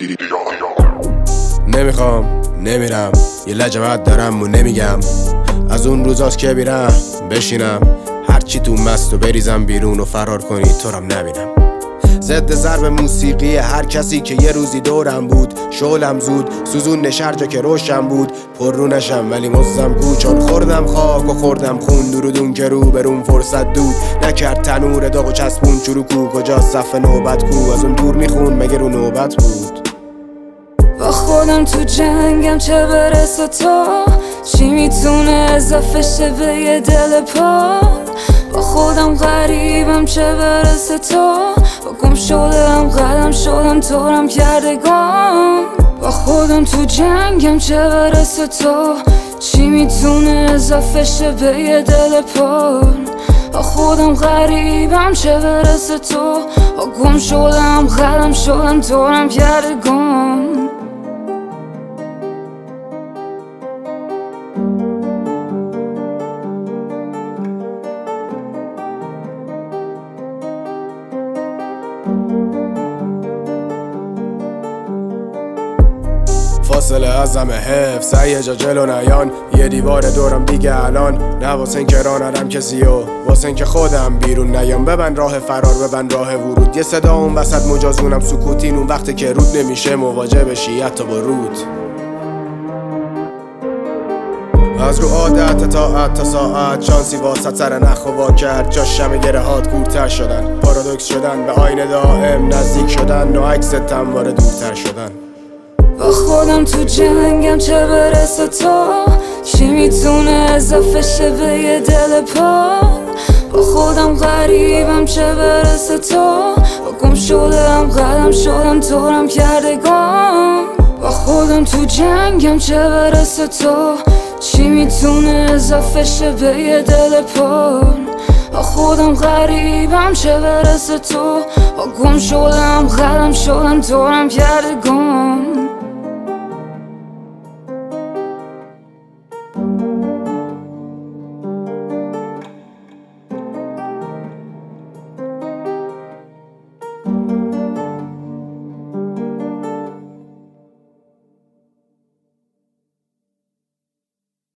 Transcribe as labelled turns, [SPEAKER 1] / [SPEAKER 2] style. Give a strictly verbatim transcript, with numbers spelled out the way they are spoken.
[SPEAKER 1] نمیخوام نمیرم یه لجبت دارم و نمیگم از اون روزاست که بیرم بشینم هرچی تو مست و بریزم بیرون و فرار کنی تو رم نبینم. ضد ضرب موسیقی هر کسی که یه روزی دورم بود. شولم زود سوزون نشر جا که روشم بود. پر رو نشم ولی مزدم گو چون خوردم خاک و خوردم خون. درودون که رو برون فرصت دود نکرد تنور داغ و چسبون چرو کو کجا صف نوبت کو از اون دور میخون مگه رو نوبت بود.
[SPEAKER 2] با خودم تو جنگم چه برسه تو چی میتونه اضافه شه به یه دل پار. با خودم غریبم چه برسه تو با گم شدم قدم شدم تورم کردگان. با خودم تو جنگم چه برسه تو چی میتونه اضافه شه به یه دل پار. با خودم غریبم چه برسه تو با گم شدم قدم شدم تورم کردگان.
[SPEAKER 1] فاصله از همه حفظ یه جا جلو نیان یه دیوار دورم دیگه الان نه واسه این که راه ندم کسی و واسه این که خودم بیرون نیام. ببند راه فرار ببند راه ورود یه صدا اون وسط مجازونم سکوتین اون وقتی که رود نمیشه مواجه بشی حتی با رود. از رو عادت تا تا ساعت شانسی واسط سر نخ و وا کرد جا شمه گرهات گورتر شدن پارادوکس شدن به آینه دائم نزدیک شدن و عکس تمواره دورتر شدن.
[SPEAKER 2] با خودم تو جنگم چه برسه تو چی میتونه اضافه شه به یه دل پار. با خودم غریبم چه برسه تو با گم شدم قدم شدم تورم کردگان. با خودم تو جنگم چه برسه تو چی میتونه اضافه شه به یه دل پار. با خودم غریبم چه برسه تو با گم شدم قدم شدم تورم کردگان.